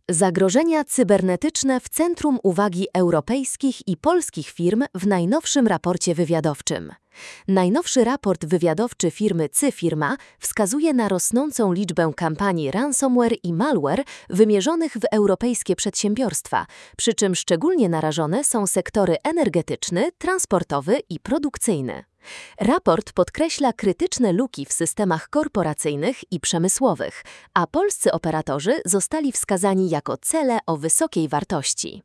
Zagrożenia cybernetyczne w centrum uwagi europejskich i polskich firm w najnowszym raporcie wywiadowczym. Najnowszy raport wywiadowczy firmy Cyfirma wskazuje na rosnącą liczbę kampanii ransomware i malware wymierzonych w europejskie przedsiębiorstwa, przy czym szczególnie narażone są sektory energetyczny, transportowy i produkcyjny. Raport podkreśla krytyczne luki w systemach korporacyjnych i przemysłowych, a polscy operatorzy zostali wskazani jako cele o wysokiej wartości.